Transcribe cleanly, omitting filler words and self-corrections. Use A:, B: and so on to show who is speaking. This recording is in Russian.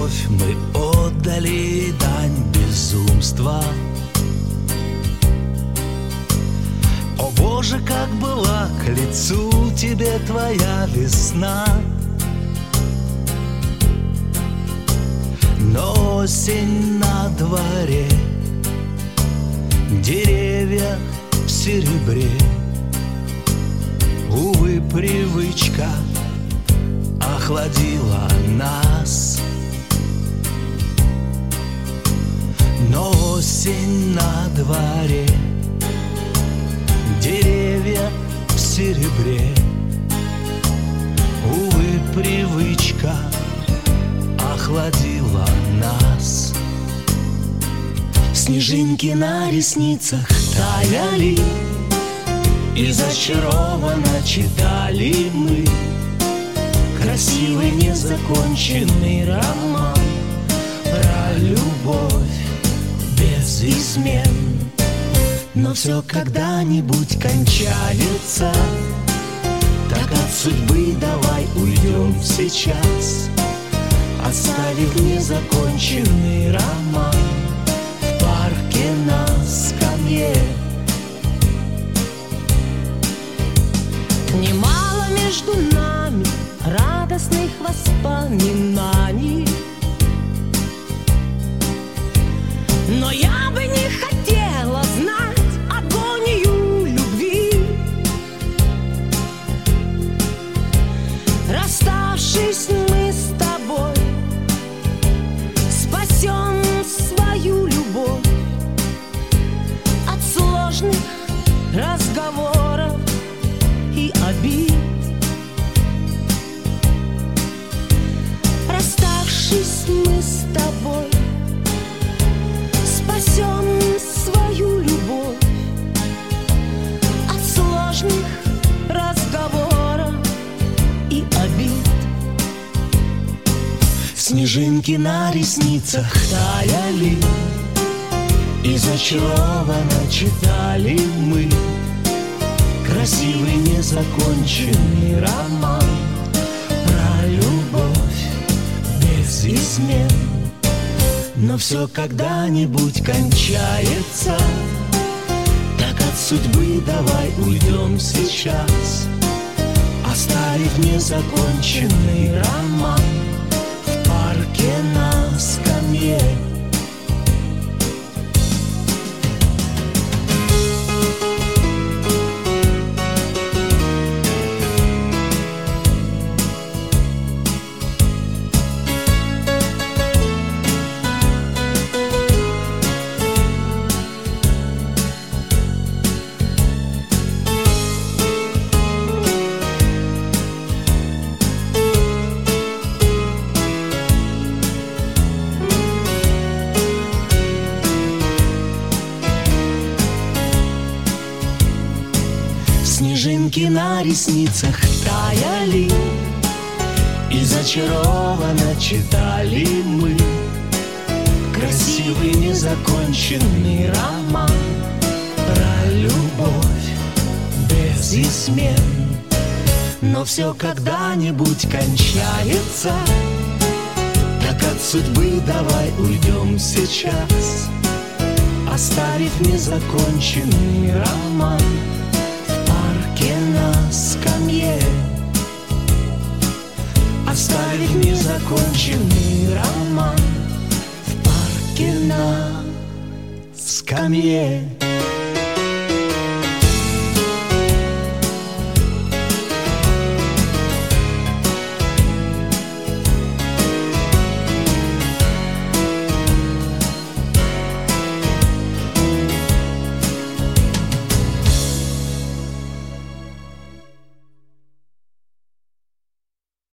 A: любовь мы отдали дань безумства. О Боже, как была к лицу тебе твоя весна. Но осень на дворе, деревья в серебре. Увы, привычка охладила нас. Но осень на дворе, деревья в серебре. Увы, привычка охладила нас. Снежинки на ресницах таяли, и зачарованно читали мы красивый незаконченный роман про любовь без измен. Но все когда-нибудь кончается, так от судьбы давай уйдем сейчас, оставив незаконченный роман в парке на скамье.
B: Немало между нами радостных воспоминаний, но я бы не хотела знать агонию любви. Расставшись мы с тобой, спасем свою любовь от сложных разговоров и обид. Расставшись мы с тобой, спасем свою любовь от сложных разговоров и обид.
A: Снежинки на ресницах таяли, и зачарованно читали мы красивый незаконченный роман про любовь без измен. Но все когда-нибудь кончается, так от судьбы давай уйдем сейчас, оставив незаконченный роман в парке на скамье. Снежинки на ресницах таяли, и зачарованно читали мы красивый незаконченный роман про любовь без измен. Но все когда-нибудь кончается, так от судьбы давай уйдем сейчас, оставив незаконченный роман на скамье. Оставив незаконченный роман в парке на скамье.